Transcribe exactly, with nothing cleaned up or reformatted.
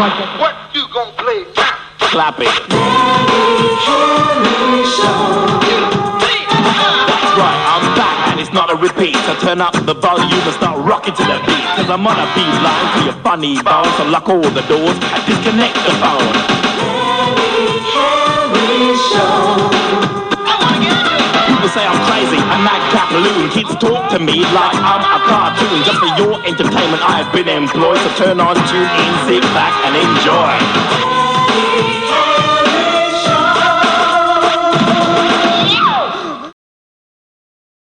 What you gonna play now? Clap it. That's right, I'm back and it's not a repeat. So turn up the volume and start rocking to the beat. Cause I'm on a beat line for your funny bones. So lock all the doors and disconnect the phone. People say I'm crazy, a madcap loon. Kids talk to me like I'm a cartoon. Just for your entertainment I've been employed. So turn on, tune in, sit back and enjoy.